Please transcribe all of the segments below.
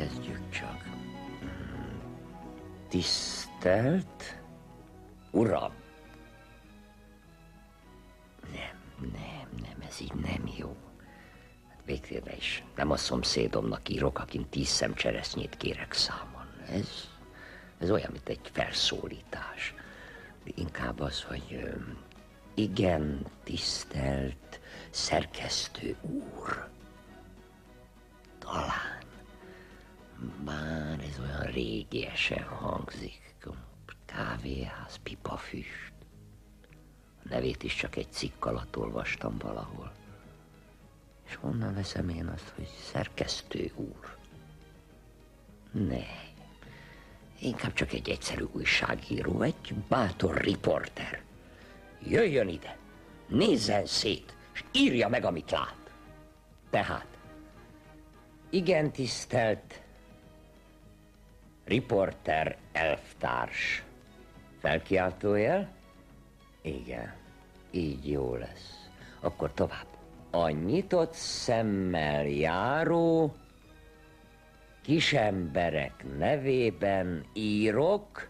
kezdjük csak. Tisztelt Uram! Nem, ez így nem jó. Hát végtére is nem a szomszédomnak írok, akin 10 szem cseresznyét kérek számon. Ez olyan, mint egy felszólítás. Inkább az, hogy igen, tisztelt szerkesztő úr. Talán. Bár ez olyan régiesen hangzik. Kávéház, pipafüst. A nevét is csak egy cikk alatt olvastam valahol. És honnan veszem én azt, hogy szerkesztő úr? Ne. Inkább csak egy egyszerű újságíró, egy bátor riporter. Jöjjön ide, nézzen szét, és írja meg, amit lát. Tehát, igen, tisztelt riporter elvtárs. Felkiáltójel? Igen, így jó lesz. Akkor tovább. A nyitott szemmel járó kisemberek nevében írok.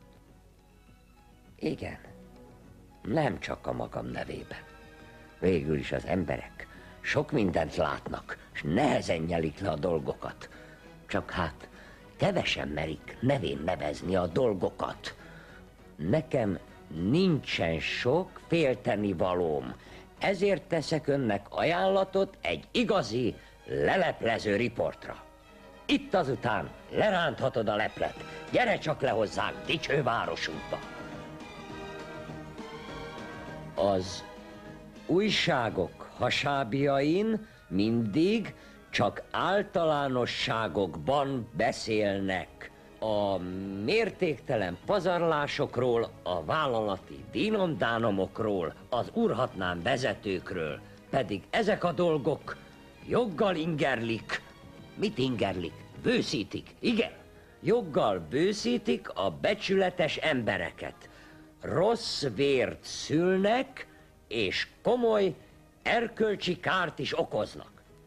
Igen, nem csak a magam nevében. Végül is az emberek sok mindent látnak, és nehezen nyelik le a dolgokat. Csak hát kevesen merik nevén nevezni a dolgokat. Nekem nincsen sok féltenivalóm, ezért teszek önnek ajánlatot egy igazi leleplező riportra. Itt azután leránthatod a leplet. Gyere csak le hozzánk dicső városunkba. Az újságok hasábjain mindig csak általánosságokban beszélnek. A mértéktelen pazarlásokról, a vállalati dínomdánomokról, az urhatnán vezetőkről, pedig ezek a dolgok joggal ingerlik. Mit ingerlik? Bőszítik. Igen, joggal bőszítik a becsületes embereket. Rossz vért szülnek, és komoly erkölcsi kárt is okoznak.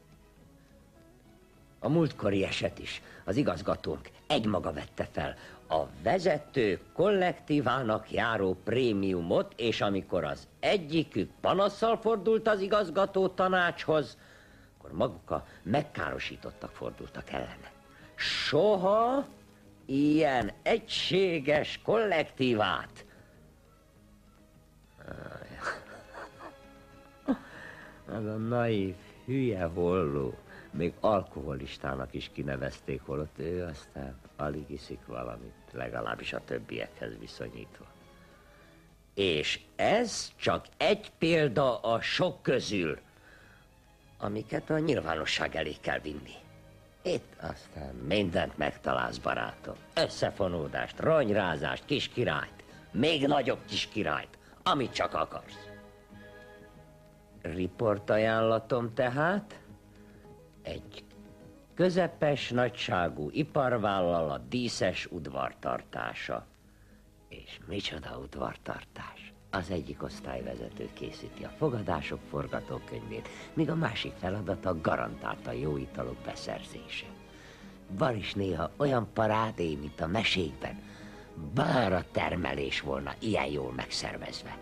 A múltkori eset is az igazgatónk egymaga vette fel a vezető kollektívának járó prémiumot, és amikor az egyikük panasszal fordult az igazgató tanácshoz, akkor maguk a megkárosítottak fordultak ellene. Soha ilyen egységes kollektívát. Az a naív, hülye holló. Még alkoholistának is kinevezték, holott ő aztán alig iszik valamit, legalábbis a többiekhez viszonyítva. És ez csak egy példa a sok közül, amiket a nyilvánosság elé kell vinni. Itt aztán mindent megtalálsz, barátom. Összefonódást, ronyrázást, kiskirályt, még nagyobb kiskirályt, amit csak akarsz. Riportajánlatom tehát egy közepes nagyságú iparvállalat díszes udvartartása. És micsoda udvartartás? Az egyik osztályvezető készíti a fogadások forgatókönyvét, míg a másik feladata garantálta jó italok beszerzése. Van is néha olyan parádé, mint a mesékben, bár a termelés volna ilyen jól megszervezve.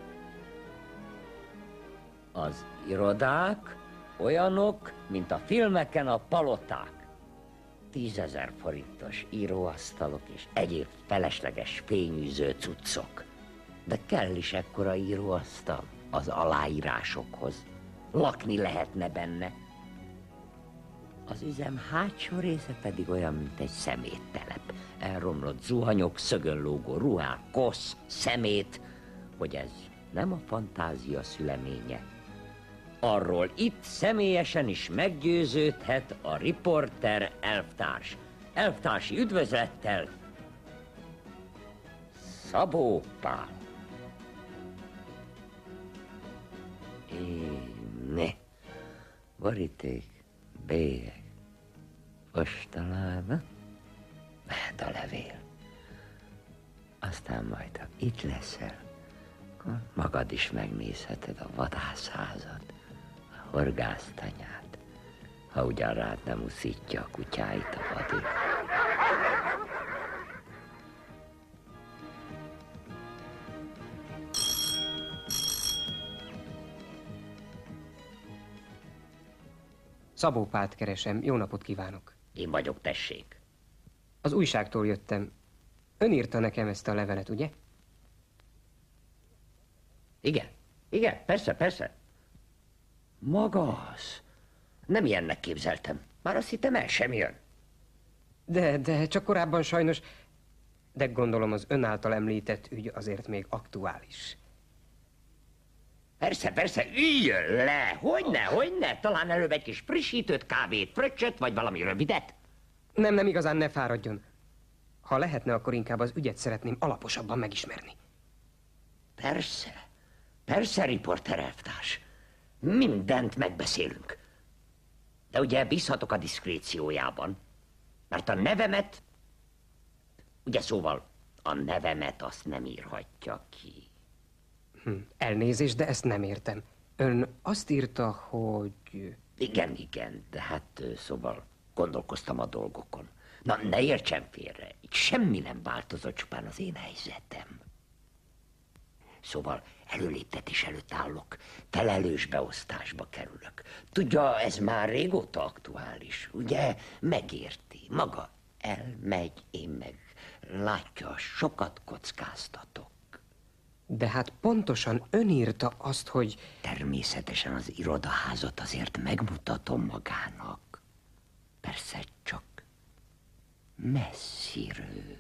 Az irodák olyanok, mint a filmeken a paloták. 10 000 forintos íróasztalok és egyéb felesleges fényűző cuccok. De kell is ekkora íróasztal az aláírásokhoz. Lakni lehetne benne. Az üzem hátsó része pedig olyan, mint egy szeméttelep. Elromlott zuhanyok, szögön lógó ruhák, kosz, szemét, hogy ez nem a fantázia szüleménye. Arról itt személyesen is meggyőződhet a riporter elvtárs. Elvtársi üdvözlettel, Szabó Pál. Ne. Boríték, bélyeg, postalába, mehet a levél. Aztán majd, ha itt leszel, akkor magad is megnézheted a vadászházat, horgásztanyát, ha ugyan rád nem uszítja a kutyáit a vadér. Szabó Pált keresem. Jó napot kívánok. Én vagyok, tessék. Az újságtól jöttem. Ön írta nekem ezt a levelet, ugye? Igen, igen, persze, persze. Maga az. Nem ilyennek képzeltem. Már azt hittem, el sem jön. De csak korábban sajnos... De gondolom az ön által említett ügy azért még aktuális. Persze, persze, üljön le! Hogyne? Talán előbb egy kis frissítőt, kávét, fröccsöt, vagy valami rövidet? Nem igazán, ne fáradjon. Ha lehetne, akkor inkább az ügyet szeretném alaposabban megismerni. Persze, riporter elvtárs. Mindent megbeszélünk. De ugye bízhatok a diszkréciójában, mert a nevemet... Ugye szóval, a nevemet azt nem írhatja ki. Elnézést, de ezt nem értem. Ön azt írta, hogy... Igen, de hát szóval gondolkoztam a dolgokon. Na, ne értsen félre, itt semmi nem változott, csupán az én helyzetem. Szóval előléptetés előtt állok, felelős beosztásba kerülök. Tudja, ez már régóta aktuális, ugye? Megérti, maga elmegy, én meg látja, sokat kockáztatok. De hát pontosan ön írta azt, hogy... Természetesen az irodaházat azért megmutatom magának. Persze csak messziről.